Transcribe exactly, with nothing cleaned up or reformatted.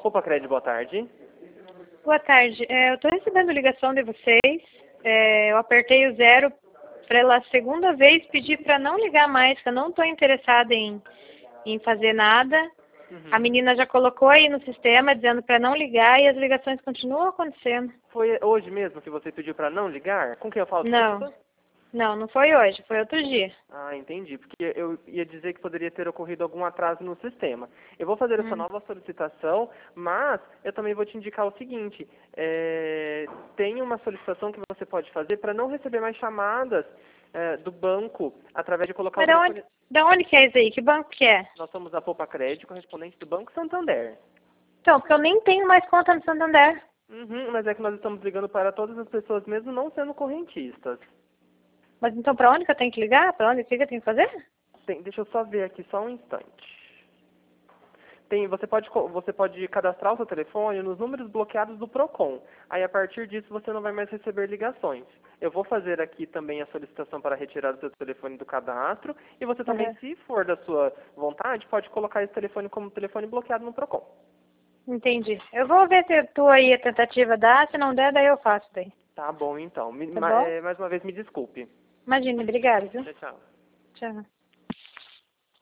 Poupa Cred, boa tarde. Boa tarde. É, eu estou recebendo ligação de vocês. É, eu apertei o zero pela segunda vez, pedi para não ligar mais, que eu não estou interessada em, em fazer nada. Uhum. A menina já colocou aí no sistema dizendo para não ligar e as ligações continuam acontecendo. Foi hoje mesmo que você pediu para não ligar? Com quem eu falo? Não. Desculpa? Não, não foi hoje, foi outro dia. Ah, entendi. Porque eu ia dizer que poderia ter ocorrido algum atraso no sistema. Eu vou fazer essa Hum. nova solicitação, mas eu também vou te indicar o seguinte. É, tem uma solicitação que você pode fazer para não receber mais chamadas é, do banco através de colocar Mas o da telefone... onde, da onde que é isso aí? Que banco que é? Nós somos a Poupa Cred, correspondente do Banco Santander. Então, porque eu nem tenho mais conta no Santander. Uhum, mas é que nós estamos ligando para todas as pessoas, mesmo não sendo correntistas. Mas então para onde que eu tenho que ligar? Para onde que eu tenho que fazer? Tem, deixa eu só ver aqui, só um instante. Tem, você, pode, co- você pode cadastrar o seu telefone nos números bloqueados do Procon. Aí, a partir disso, você não vai mais receber ligações. Eu vou fazer aqui também a solicitação para retirar o seu telefone do cadastro. E você também, Uhum. se for da sua vontade, pode colocar esse telefone como telefone bloqueado no Procon. Entendi. Eu vou ver se tu aí a tentativa dá, se não der, daí eu faço daí. Tá bom, então. Me- Tá ma- bom? é, mais uma vez, me desculpe. Imagine, obrigada, viu? Tchau, tchau. Tchau.